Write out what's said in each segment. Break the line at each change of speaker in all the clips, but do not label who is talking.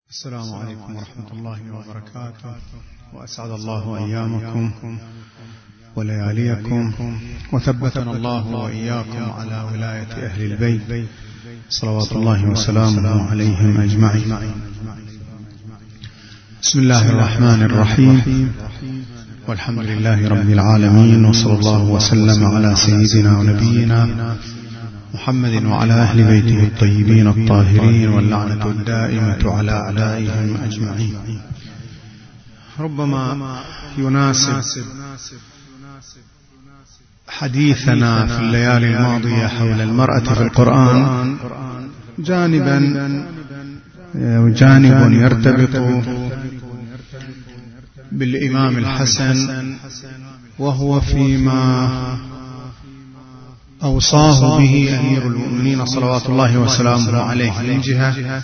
السلام عليكم ورحمة الله وبركاته، وأسعد الله أيامكم ولياليكم، وثبتنا الله وإياكم على ولاية أهل البيت صلوات الله وسلامه عليهم أجمعين. بسم الله الرحمن الرحيم، والحمد لله رب العالمين، وصلى الله وسلم على سيدنا ونبينا محمد وعلى أهل بيته الطيبين الطاهرين، واللعنة الدائمة على أعدائهم أجمعين. ربما يناسب حديثنا في الليالي الماضية حول المرأة في القرآن جانب يرتبط بالإمام الحسن، وهو فيما أوصاه به أمير المؤمنين صلوات الله وسلامه عليه من جهة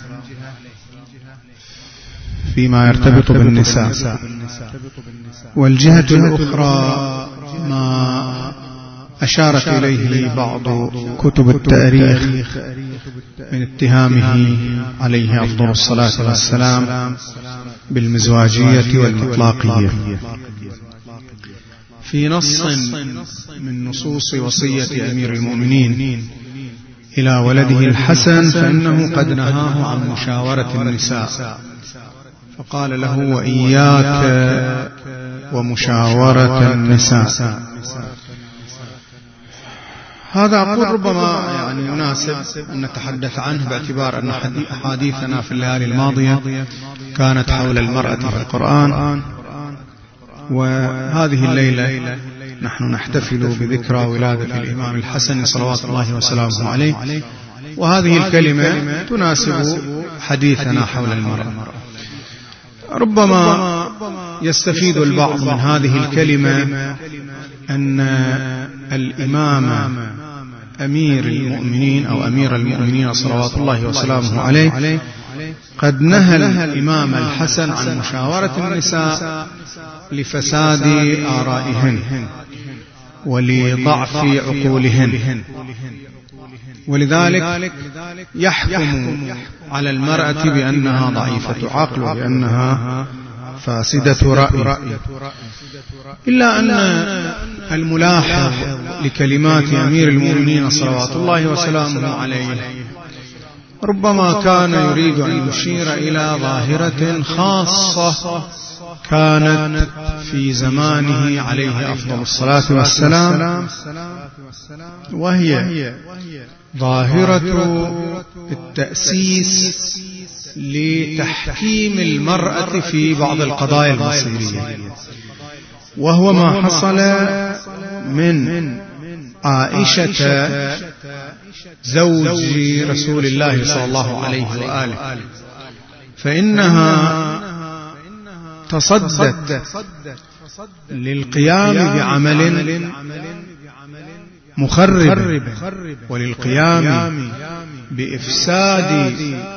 فيما يرتبط بالنساء، والجهة الأخرى ما أشارت إليه بعض كتب التاريخ من اتهامه عليه أفضل الصلاة والسلام بالمزواجية والإطلاقية في نص من نصوص وصية أمير المؤمنين إلى ولده الحسن، فإنه قد نهاه عن مشاورة النساء، فقال له: وإياك ومشاورة النساء. هذا أقول ربما يناسب أن نتحدث عنه، باعتبار أن أحاديثنا في الليالي الماضية كانت حول المرأة في القرآن، وهذه الليلة نحن نحتفل بذكرى ولادة الإمام الحسن صلوات الله وسلامه عليه، وهذه الكلمة تناسب حديثنا حول المرأة. ربما يستفيد البعض من هذه الكلمة أن الإمام أمير المؤمنين أو أمير المؤمنين صلوات الله وسلامه عليه قد نهى الإمام الحسن عن مشاورة النساء لفساد آرائهن ولضعف عقولهن، ولذلك يحكم على المرأة بأنها ضعيفة عقل وبأنها فاسدة رأي. إلا أن الملاحظ لكلمات أمير المؤمنين صلوات الله وسلامه عليه ربما كان يريد أن يشير إلى ظاهرة خاصة كانت في زمانه عليه أفضل الصلاة والسلام، وهي ظاهرة التأسيس لتحكيم المرأة في بعض القضايا المصيرية، وهو ما حصل من عائشة زوج رسول الله صلى الله عليه وآله، فإنها تصدت للقيام بعمل مخرب وللقيام بإفساد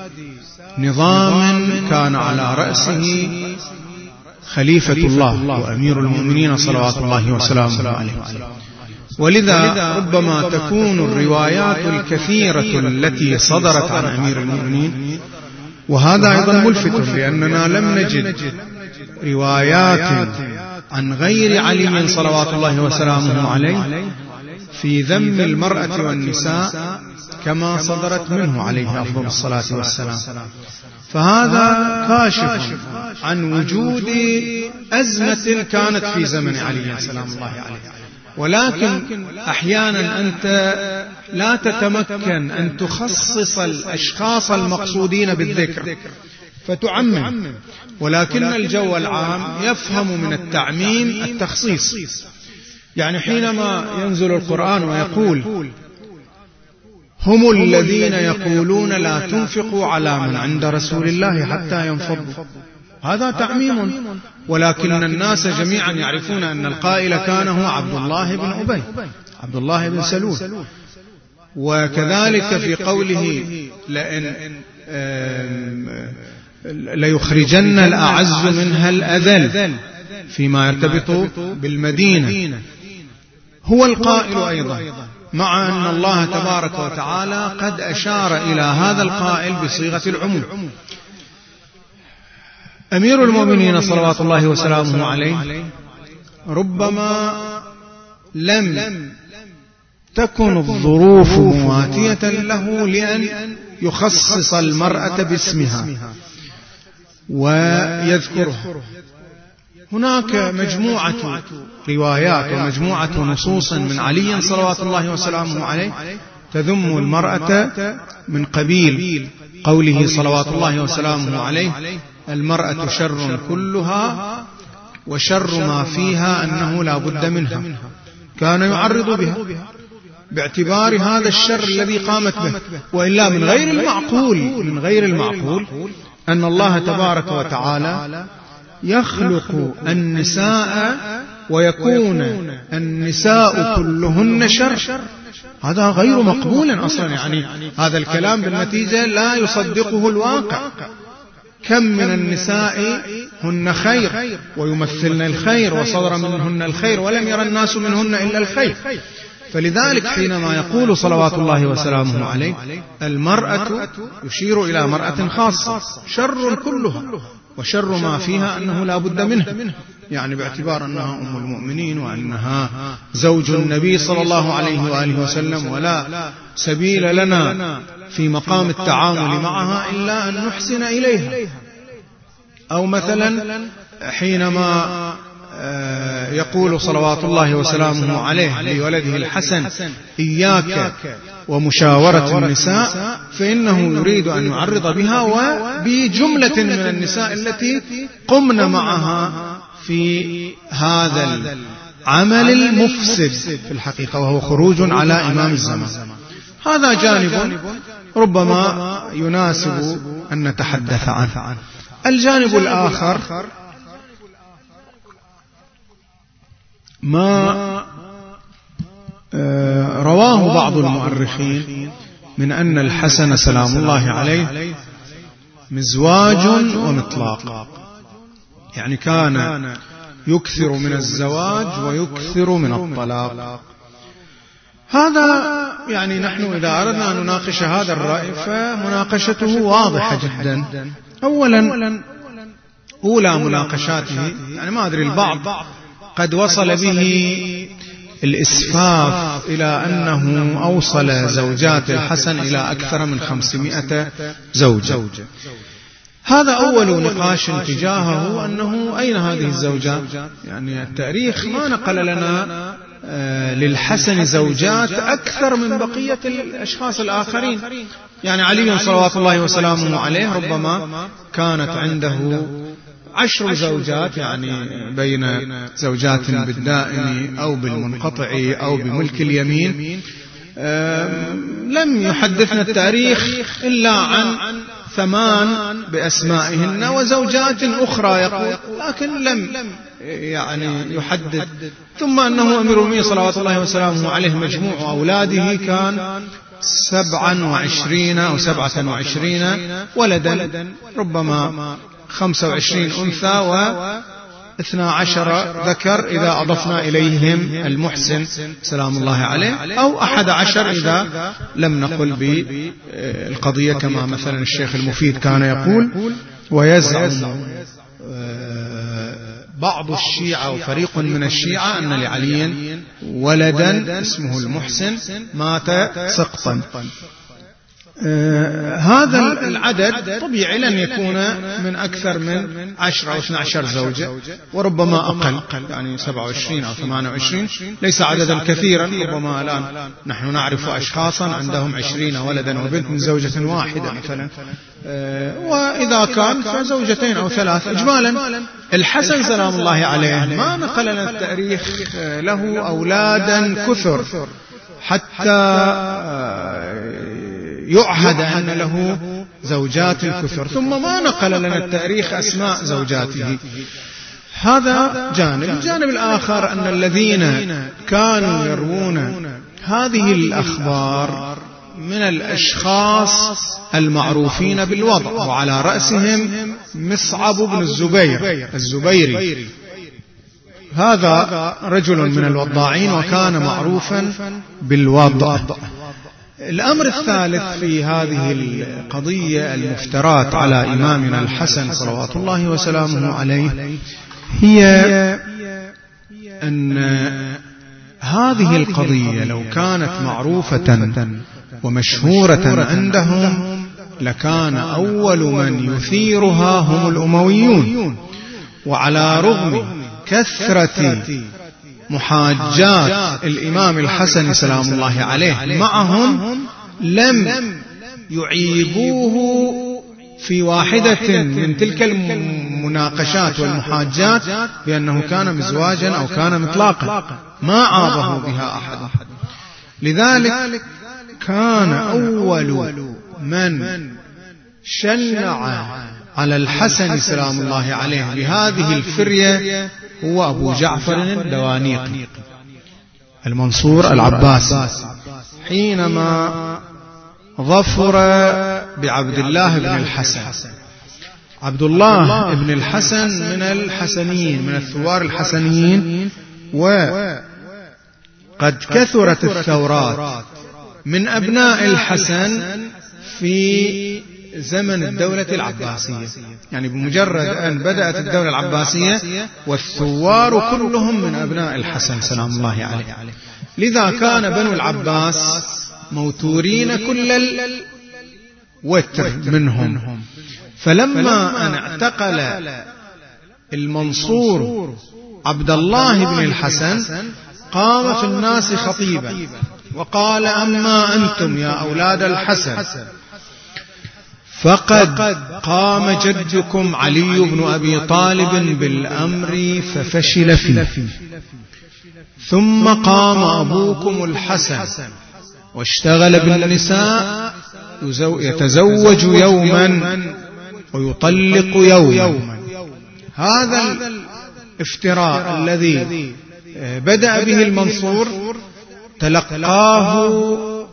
نظام كان على رأسه خليفة الله وأمير المؤمنين صلوات الله وسلامه عليه. ولذا ربما تكون الروايات الكثيرة التي صدرت عن أمير المؤمنين، وهذا أيضا ملفت لأننا لم نجد روايات عن غير علي صلوات الله وسلامه عليه في ذم المرأة والنساء كما صدرت منه عليه أفضل الصلاة والسلام، فهذا كاشف عن وجود أزمة كانت في زمن علي سلام الله عليه. ولكن أحيانا أنت لا تتمكن أن تخصص الأشخاص المقصودين بالذكر فتعمم، ولكن الجو العام يفهم من التعميم التخصيص. يعني حينما ينزل القرآن ويقول: هم الذين يقولون لا تنفقوا على من عند رسول الله حتى ينفضوا، هذا تعميم، ولكن الناس جميعا يعرفون أن القائل كان هو عبد الله بن أبي، عبد الله بن سلول. وكذلك في قوله: ليخرجن الأعز منها الأذل، فيما يرتبط بالمدينة، هو القائل أيضا، مع أن الله تبارك وتعالى قد أشار إلى هذا القائل بصيغة العموم. أمير المؤمنين صلوات الله وسلامه عليه ربما لم تكن الظروف مواتية له لأن يخصص المرأة باسمها ويذكرها. هناك مجموعة روايات ومجموعة نصوص من علي صلوات الله وسلامه عليه تذم المرأة من قبيل قوله صلوات الله وسلامه عليه: المرأة شر كلها وشر ما فيها أنه لا بد منها. كان يعرض بها باعتبار هذا الشر الذي قامت به، وإلا من غير المعقول أن الله تبارك وتعالى يخلق النساء ويكون النساء كلهن شر. هذا غير مقبول أصلا، يعني هذا الكلام بالنتيجة لا يصدقه الواقع. كم من النساء هن خير ويمثلن الخير وصدر منهن الخير ولم يرى الناس منهن إلا الخير. فلذلك حينما يقول صلوات الله وسلامه عليه المرأة يشير إلى مرأة خاصة شر كلها وشر ما فيها أنه لا بد منه، يعني باعتبار أنها أم المؤمنين وأنها زوج النبي صلى الله عليه وآله وسلم، ولا سبيل لنا في مقام التعامل معها إلا أن نحسن إليها. أو مثلا حينما يقول صلوات الله وسلامه عليه لولده الحسن: إياك ومشاورة النساء، فإنه يريد أن يعرض بها وبجملة من النساء التي قمن معها في هذا العمل المفسد في الحقيقة، وهو خروج على إمام الزمان. هذا جانب ربما يناسب أن نتحدث عنه. الجانب الآخر ما رواه بعض المؤرخين من أن الحسن سلام الله عليه مزواج ومطلاق، يعني كان يكثر من الزواج ويكثر من الطلاق. هذا يعني نحن إذا أردنا أن نناقش هذا الرأي فمناقشته واضحة جدا. أولا أولى مناقشاته، يعني ما أدري البعض قد وصل به الإسفاف إلى أنه أوصل زوجات الحسن إلى أكثر من 500 زوجة. هذا أول نقاش تجاهه، أنه أين هذه الزوجات؟ يعني التاريخ ما نقل لنا للحسن زوجات أكثر من بقية الأشخاص الآخرين. يعني علي صلوات الله وسلامه عليه ربما كانت عنده 10 زوجات، يعني بين زوجات بالدائم أو بالمنقطع أو بملك اليمين. لم يحدثنا التاريخ إلا عن 8 بأسمائهن وزوجات أخرى يقول، لكن لم يعني يحدد. ثم أنه أمير المؤمنين صلوات الله وسلامه عليه مجموع أولاده كان 27 أو 27 ولدا، ربما 25 أنثى و12 ذكر إذا أضفنا إليهم المحسن سلام الله عليه، أو 11 إذا لم نقل بالقضية كما مثلا الشيخ المفيد كان يقول. ويزعم بعض الشيعة وفريق من الشيعة أن لعلي ولدا اسمه المحسن مات سقطا. هذا العدد طبيعي لن يكون من أكثر من 10 أو 12 زوجة، وربما أقل، يعني 27 أو 28 ليس عددا كثيرا. ربما الآن نحن نعرف أشخاصا عندهم 20 ولدا وبنت من زوجة واحدة مثلا، وإذا كان فزوجتين أو 3 إجمالا. الحسن سلام الله عليه ما نقل لنا التاريخ له أولادا كثر حتى يعهد أن له زوجات كثر، ثم ما نقل لنا التاريخ أسماء زوجاته. هذا جانب. الجانب الآخر أن الذين كانوا يروون هذه الأخبار من الأشخاص المعروفين بالوضع، وعلى رأسهم مصعب بن الزبيري. هذا رجل من الوضاعين وكان معروفا بالوضع. الأمر الثالث في هذه القضية المفترات على إمامنا الحسن صلوات الله وسلامه عليه هي أن هذه القضية لو كانت معروفة ومشهورة عندهم لكان أول من يثيرها هم الأمويون. وعلى رغم كثرة محاجات الإمام الحسن سلام الله عليه معهم لم يعيبوه في واحدة من تلك المناقشات والمحاجات بأنه كان مزواجا أو كان مطلاقا، ما عابه بها أحد. لذلك كان أول من شنع على الحسن سلام الله عليه بهذه الفرية هو أبو جعفر الدوانيقي المنصور العباسي، حينما ظفر بعبد الله بن الحسن. عبد الله بن الحسن من الحسنيين، من الثوار الحسنيين، وقد كثرت الثورات من أبناء الحسن في زمن الدولة العباسية. يعني بمجرد أن بدأت الدولة العباسية والثوار كلهم من أبناء الحسن سلام الله عليه. لذا كان بنو العباس موتورين كل الوتر منهم. فلما أن اعتقل المنصور عبد الله بن الحسن قام في الناس خطيبا وقال: أما أنتم يا أولاد الحسن فقد قام جدكم علي بن أبي طالب بالأمر ففشل فيه، ثم قام أبوكم الحسن واشتغل بالنساء، يتزوج يوما ويطلق يوما. هذا الافتراء الذي بدأ به المنصور تلقاه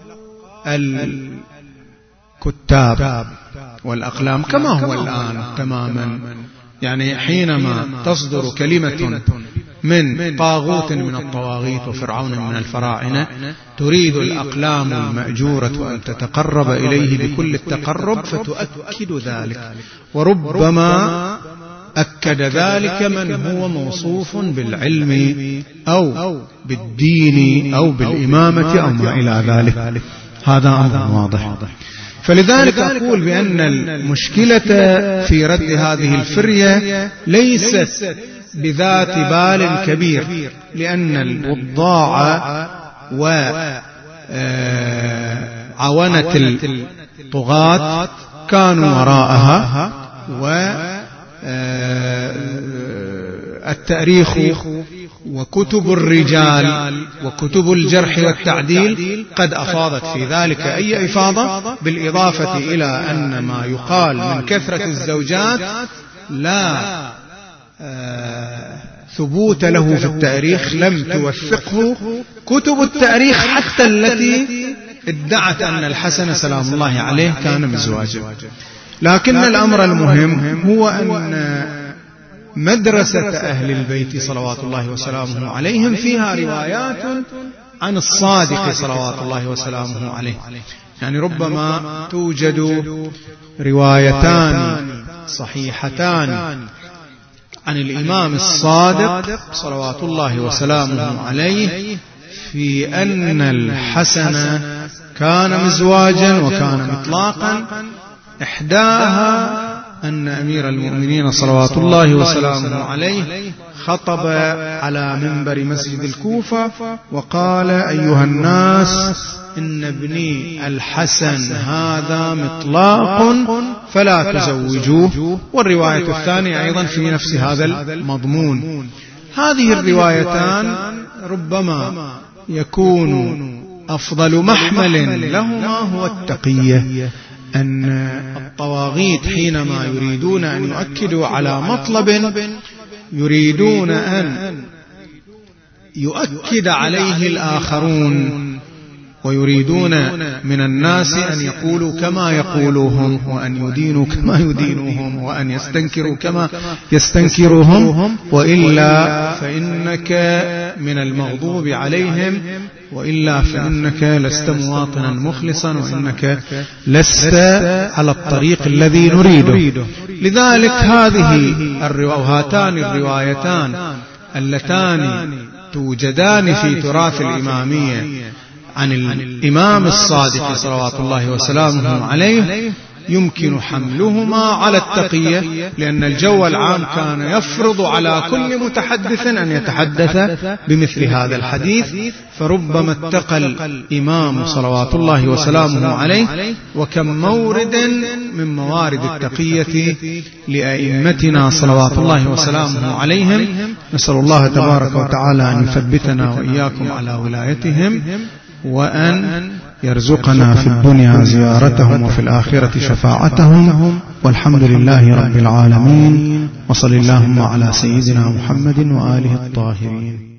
الكتاب والأقلام كما هو الآن تماما. يعني حينما تصدر كلمة من طاغوت من الطواغيت وفرعون من الفراعنة تريد الأقلام المأجورة أن تتقرب إليه بكل التقرب فتؤكد ذلك، وربما أكد ذلك من هو موصوف بالعلم أو بالدين أو بالإمامة أو ما إلى ذلك. هذا أمر واضح. فلذلك أقول بأن المشكلة في رد هذه الفرية ليست بذات بال كبير، لأن الوضاع وعونة الطغاة كانوا وراءها، والتاريخ وكتب الرجال وكتب الجرح والتعديل قد أفاضت في ذلك أي إفاضة، بالإضافة إلى أن ما يقال من كثرة الزوجات لا ثبوت له في التاريخ، لم توثقه كتب التاريخ حتى التي ادعت أن الحسن سلام الله عليه كان مزواجا. لكن الأمر المهم هو أن مدرسة أهل البيت صلوات الله وسلامه عليهم فيها روايات عن الصادق صلوات الله وسلامه عليه. يعني ربما توجد روايتان صحيحتان عن الإمام الصادق صلوات الله وسلامه عليه في أن الحسن كان مزواجا وكان مطلاقا. إحداها أن أمير المؤمنين صلوات الله وسلامه عليه خطب على منبر مسجد الكوفة وقال: أيها الناس، إن ابني الحسن هذا مطلاق فلا تزوجوه. والرواية الثانية أيضا في نفس هذا المضمون. هذه الروايتان ربما يكون أفضل محمل لهما هو التقية، أن الطواغيت حينما يريدون أن يؤكدوا على مطلب يريدون أن يؤكد عليه الآخرون، ويريدون من الناس أن يقولوا كما يقولوهم، وأن يدينوا كما يدينوهم، وأن يستنكروا كما يستنكروهم، وإلا فإنك من المغضوب عليهم وإلا فإنك لست مواطنا مخلصا، وإنك لست على الطريق الذي نريده. لذلك هاتان الروايتان اللتان توجدان في تراث الإمامية عن الإمام الصادق صلوات الله وسلامه عليه يمكن حملهما على التقية، لأن الجو العام كان يفرض على كل متحدث أن يتحدث بمثل هذا الحديث، فربما اتقى الإمام صلوات الله وسلامه عليه. وكم مورد من موارد التقية لأئمتنا صلوات الله وسلامه عليهم. نسأل الله تبارك وتعالى أن يثبتنا وإياكم على ولايتهم، وأن يرزقنا في الدنيا زيارتهم وفي الآخرة شفاعتهم، والحمد لله رب العالمين، وصل اللهم على سيدنا محمد وآله الطاهرين.